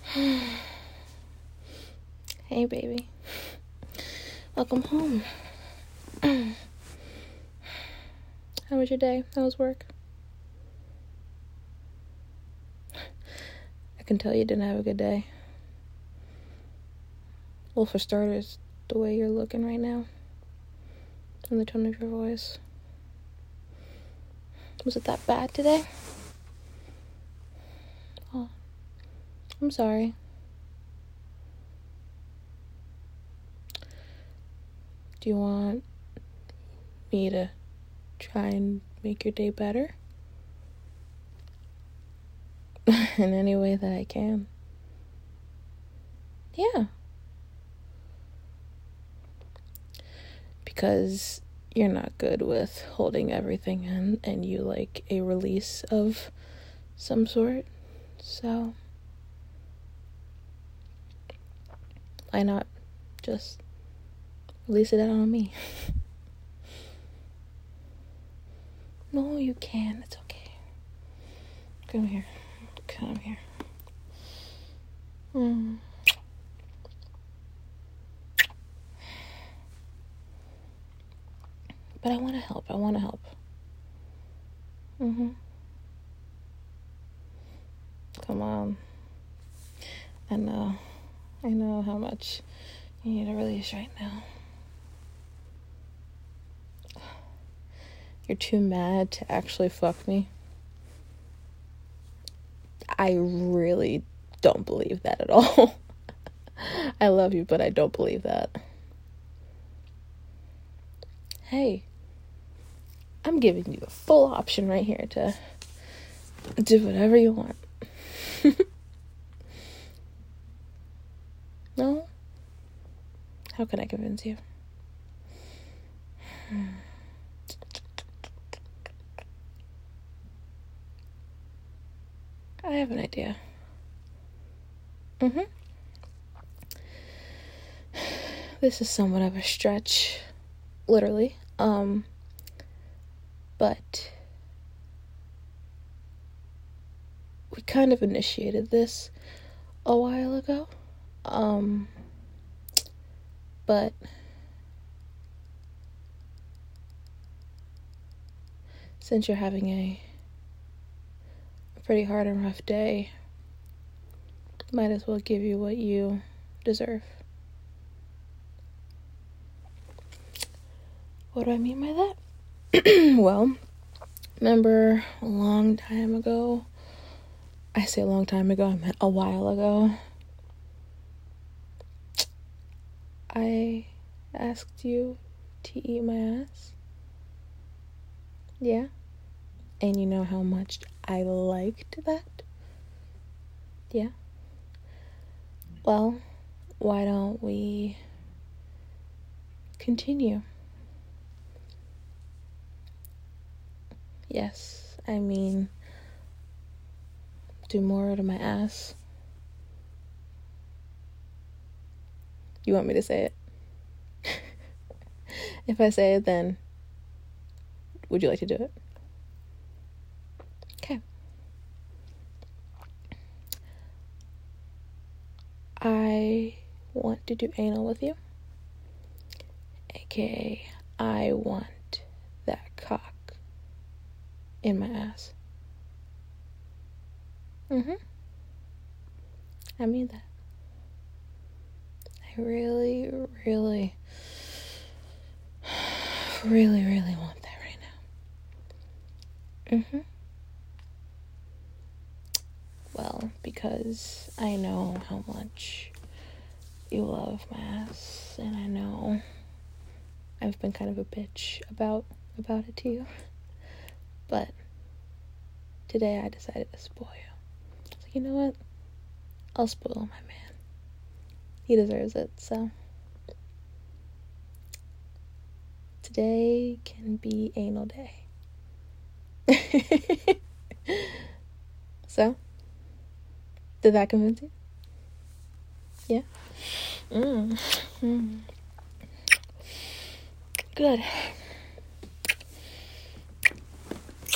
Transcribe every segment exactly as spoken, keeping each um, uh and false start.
Hey, baby. Welcome home. How was your day? How was work? I can tell you didn't have a good day. Well, for starters, the way you're looking right now and the tone of your voice. Was it that bad today? Oh, I'm sorry. Do you want me to try and make your day better? In any way that I can. Yeah. Because you're not good with holding everything in and you like a release of some sort. So, why not just release it out on me? No, you can. It's okay. Come here. Come here. Mm. But I want to help. I want to help. Mm-hmm. Come on. I know. I know how much you need a release right now. You're too mad to actually fuck me. I really don't believe that at all. I love you, but I don't believe that. Hey, I'm giving you a full option right here to do whatever you want. No? How can I convince you? I have an idea. Mm-hmm. This is somewhat of a stretch, literally. Um, but we kind of initiated this a while ago. Um, but since you're having a pretty hard and rough day, might as well give you what you deserve. What do I mean by that? Well, remember a long time ago, I say a long time ago, I meant a while ago, I asked you to eat my ass? Yeah? And you know how much I liked that? Yeah? Well, why don't we continue? Yes, I mean, do more to my ass. You want me to say it? If I say it, then would you like to do it? Okay. I want to do anal with you. A K A I want that cock in my ass. Mm-hmm. I mean that. I really, really, really, really want that right now. Mm-hmm. Well, because I know how much you love my ass, and I know I've been kind of a bitch about about it to you. But today I decided to spoil you. So you know what? I'll spoil my man. He deserves it, so. Today can be anal day. So, did that convince you? Yeah? Mm. Mm. Good.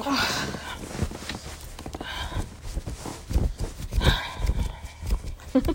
Oh.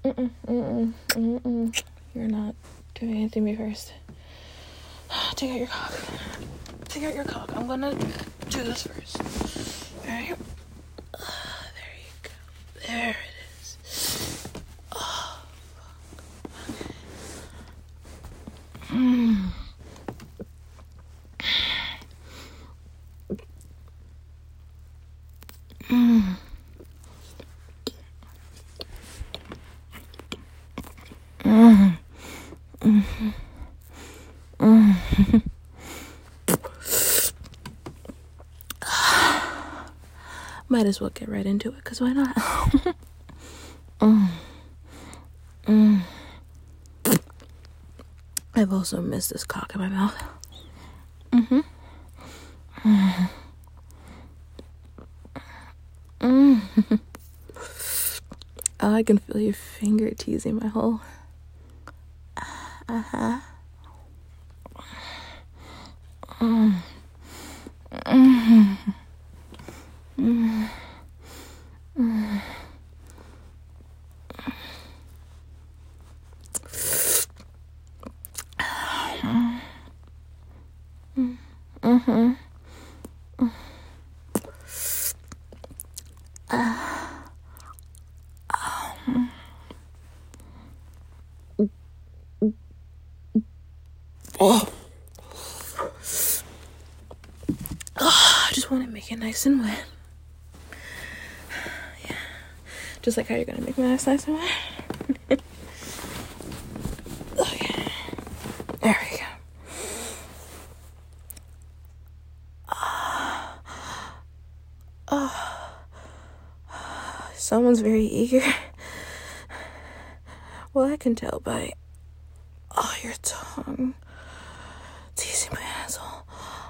Mm-mm, mm-mm, mm-mm. You're not doing anything to me first. Take out your cock. Take out your cock. I'm gonna do this first. Alright? Uh, there you go. There it is. Oh, fuck. Mm. Mm. Mm. Mm. Mm. Might as well get right into it, because why not? mm. Mm. I've also missed this cock in my mouth. Mm-hmm. Mm. Mm. Oh, I can feel your finger teasing my hole. Uh-huh. Mm. Mm. Mm. Mm. Mm-hmm. Oh. Oh, I just want to make it nice and wet. Yeah. Just like how you're going to make my ass nice and wet. Okay. There we go. Oh. Oh. Someone's very eager. Well, I can tell by oh, your tongue teasing my asshole.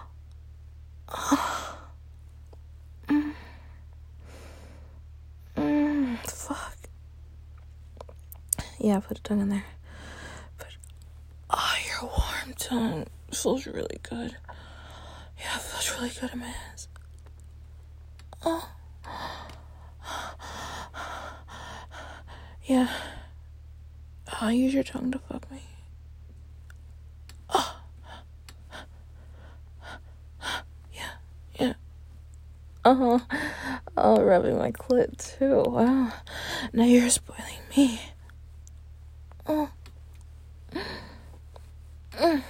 Oh. Mm. Mm. Fuck. Yeah, put a tongue in there. But oh, your warm tongue feels really good. Yeah, it feels really good in my ass. Oh. Yeah. I'll use your tongue to fuck me. Oh. Yeah, yeah. Uh-huh. Oh, rubbing my clit too. Wow. Now you're spoiling me. Oh. Mm.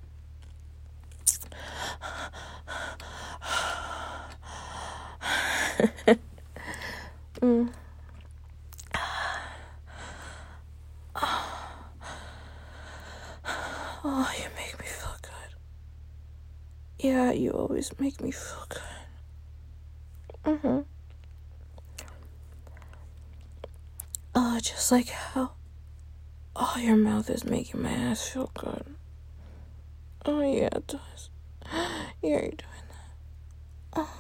mm. Oh, you make me feel good. Yeah, you always make me feel good. Mm-hmm. Oh, just like how oh, your mouth is making my ass feel good. Oh, yeah, it does. Yeah, you're doing that. Oh.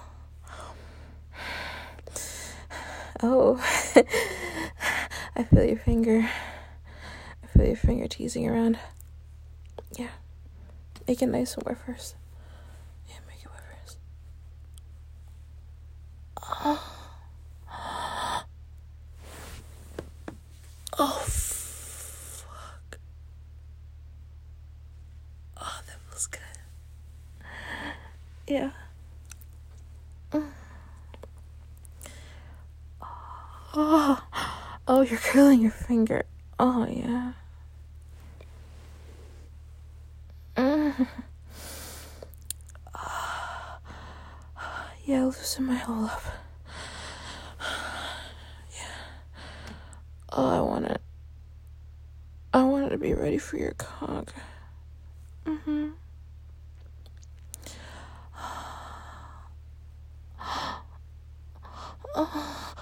Oh. I feel your finger. I feel your finger teasing around. Yeah. Make it nice and wet first. Yeah, make it wet first. Oh. Oh, fuck. Oh, that feels good. Yeah. Mm. Oh. Oh, you're curling your finger. Oh, yeah. Mm. Yeah, loosen my hole up. Yeah. Oh, I want it. I want it to be ready for your cock. Mm-hmm. Oh.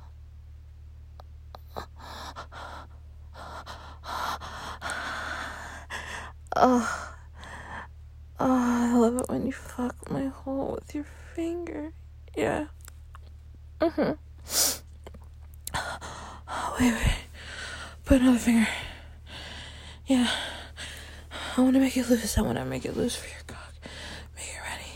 Oh. Oh, I love it when you fuck my hole with your finger. Yeah. Mm-hmm. Wait, wait. Put another finger. Yeah. I want to make it loose. I want to make it loose for your cock. Make it ready.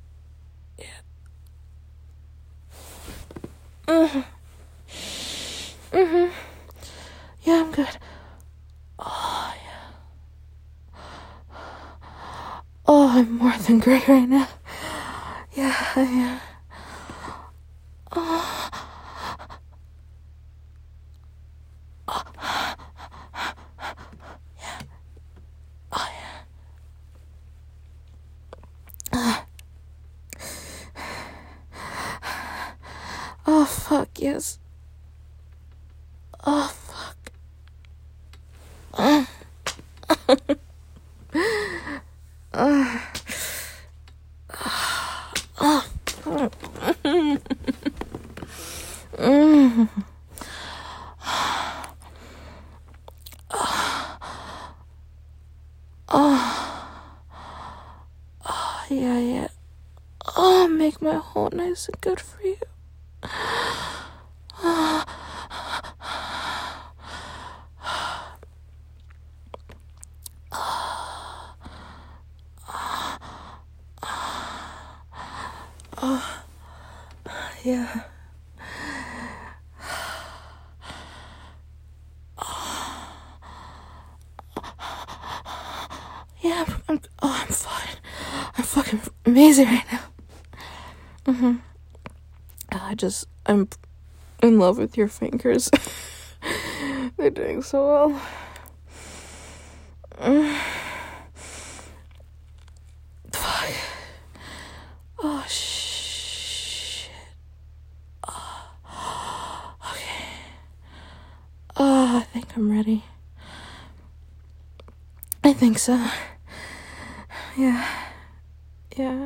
Yeah. Yeah. Mm-hmm. Mm-hmm. Yeah, I'm good. Oh, yeah. Oh, I'm more than great right now. Yeah, yeah. Oh. Oh. Yeah. Oh, yeah. Uh. Oh, fuck, yes. Oh, fuck. Uh. uh. Oh. Mm. Oh. Oh, yeah, yeah. Oh, make my hole nice and good for you. Oh. Oh, yeah. Yeah, I'm, I'm, oh, I'm fine. I'm fucking amazing right now. Mm-hmm. I just, I'm in love with your fingers. They're doing so well. Mm. Fuck. Oh, shit. Oh. Okay. Oh, I think I'm ready. I think so. Yeah. Yeah.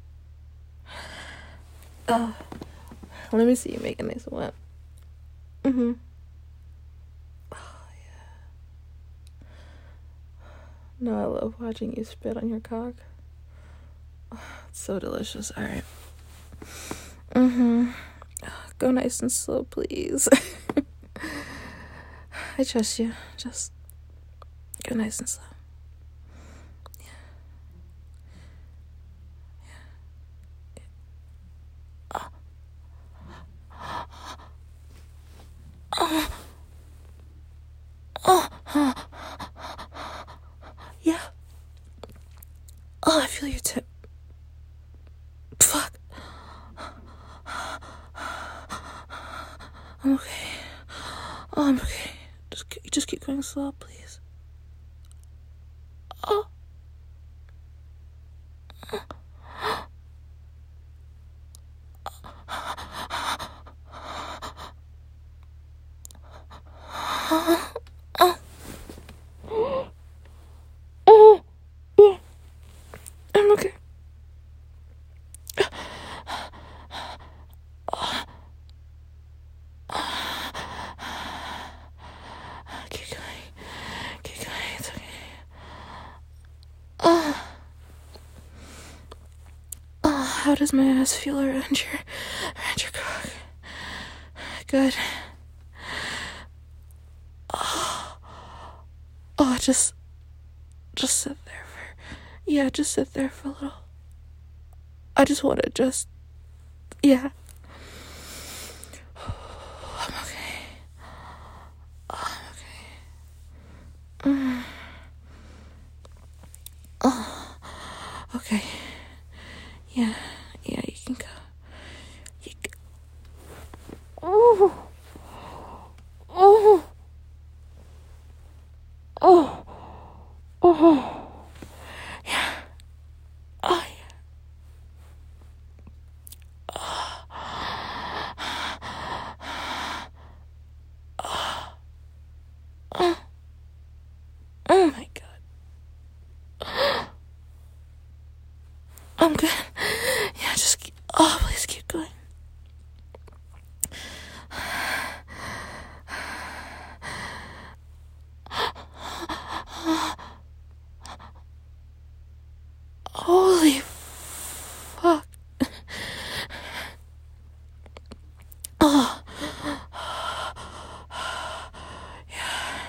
Oh. Let me see you make it nice and wet. Mm-hmm. Oh, yeah. No, I love watching you spit on your cock. Oh, it's so delicious. All right. Mm-hmm. Go nice and slow, please. I trust you. Just go nice and slow. Yeah. Yeah. Oh. Oh. Oh. Oh. Yeah. Oh, I feel your tip. Fuck. I'm okay. Oh, I'm okay. Just, just keep going slow, please. Oh. Oh. Oh. Oh. Yeah. I'm okay. Keep going. Keep going. It's okay. Oh. Oh, how does my ass feel around your, around your cock? Good. Oh. Oh, just, just sit there for, yeah, just sit there for a little. I just want to just, yeah. I'm okay. Oh, I'm okay. Mm. Oh, okay. Yeah, yeah, you can go. You can. Oh, oh, oh, oh, yeah. Oh, yeah. Oh, oh, oh, oh my God. I'm good. Yeah, just keep, oh, please keep going. Holy fuck. Oh. Yeah.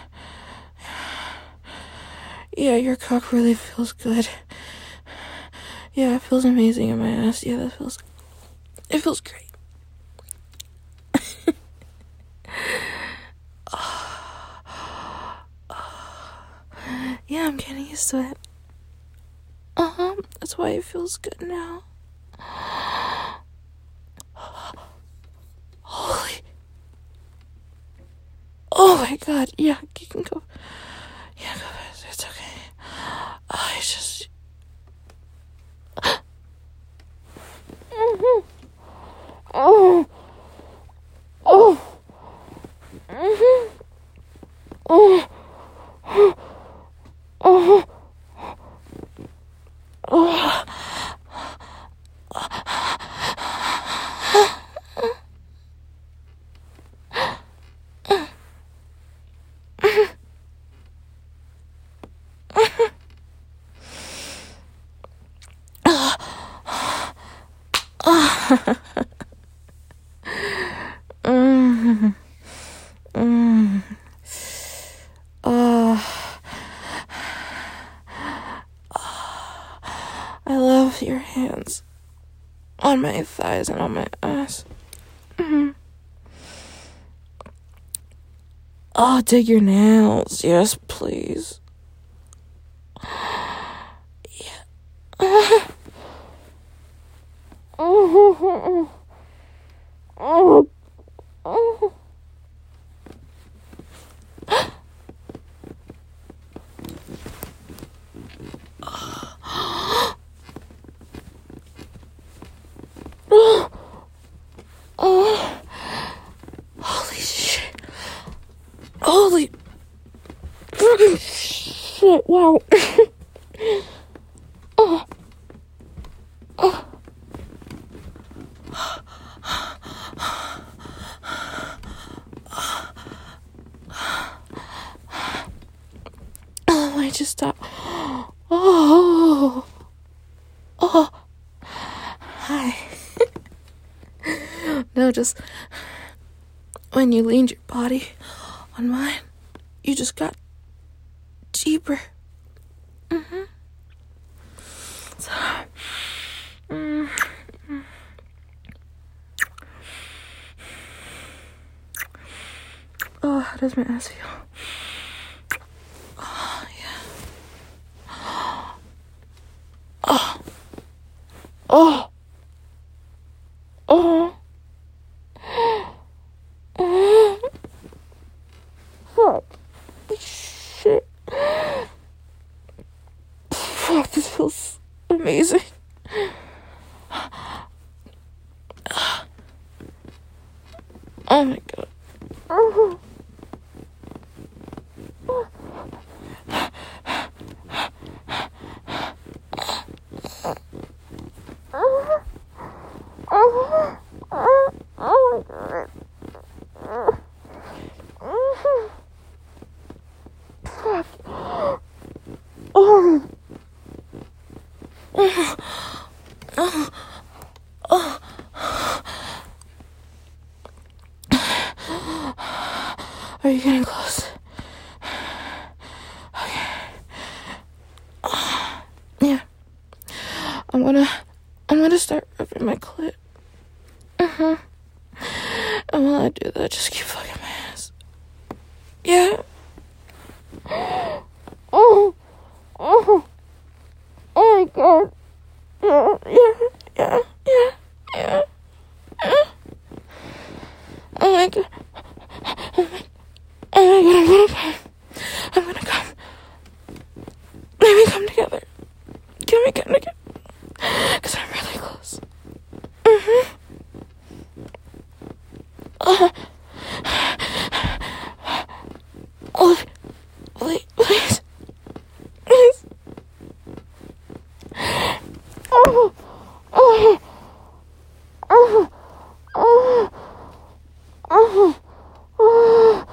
Yeah, your cock really feels good. Yeah, it feels amazing in my ass. Yeah, that feels, it feels great. I'm getting used to it. Uh-huh, that's why it feels good now. Holy. Oh my god, yeah, you can go. Yeah, go fast, it's okay. Oh, it's just... Mm-hmm. Oh. Oh. Mm-hmm. Oh. Oh. Oh. mm. Mm. Uh, I love your hands on my thighs and on my ass. Mm-hmm. Oh, dig your nails. Yes, please. Yeah. Oh. Oh. Oh. Oh. Holy shit. Holy fucking shit. Wow. Oh. Oh. Oh, I just stopped. Oh. Oh. Hi. No, just when you leaned your body on mine, you just got deeper. Mm-hmm. So, mm, mm. Oh, how does my ass feel? Oh, yeah. Oh. Oh. Oh. Oh. Fuck. Shit. Fuck, this feels amazing. Oh my god. Oh. Oh. Oh my god. Fuck. Oh. Oh. Oh. Oh. Are you getting close? Okay. Yeah. I'm gonna I'm gonna start rubbing my clit. Uh-huh. And while I do that, just keep fucking my ass. Yeah. Oh. Oh. Oh my god. Yeah, yeah, yeah, yeah, yeah. yeah. Oh my god. Oh my, oh my god, I'm gonna come. I'm gonna come. Let me come together. Can we come together? Because I'm really close. Mm-hmm. Oh. Oh. Please, please. Please. Oh. Oh. Oh. Oh. Oh. Oh.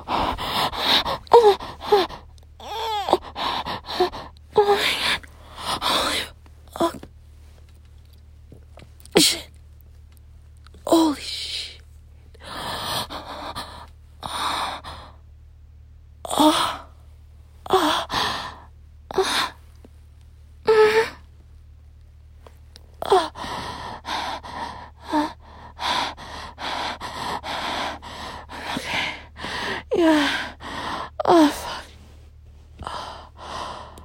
Oh my god. Holy. Oh. Shit. Holy shit. Oh. Oh. Oh. Oh. Oh. Okay. Yeah. Oh, fuck.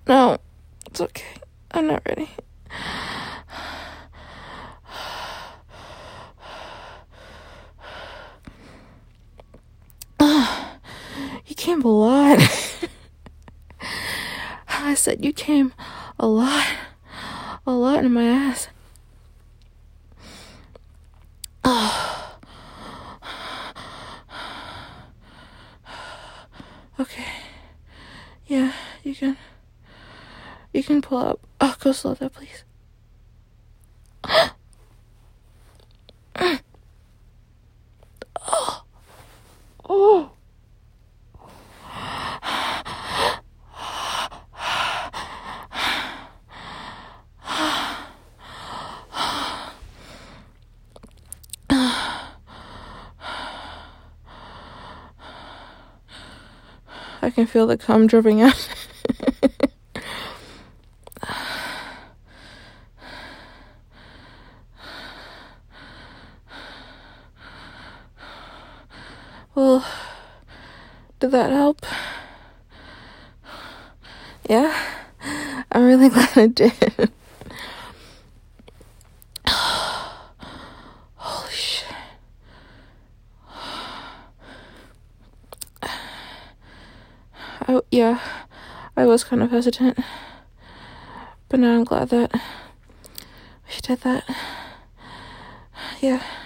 No, it's okay. I'm not ready. You came a lot. I said you came a lot. A lot in my ass. Okay. Yeah, you can. You can pull up. Oh, go slow down, please. Oh. Oh. I can feel the cum dripping out. Well, did that help? Yeah? I'm really glad I did. Holy shit. I, yeah, I was kind of hesitant. But now I'm glad that we did that. Yeah.